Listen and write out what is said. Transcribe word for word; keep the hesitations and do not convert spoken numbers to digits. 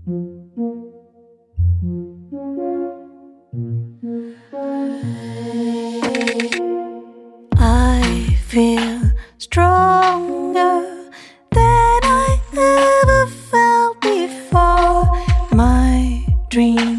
I feel stronger than I ever felt before. My dreams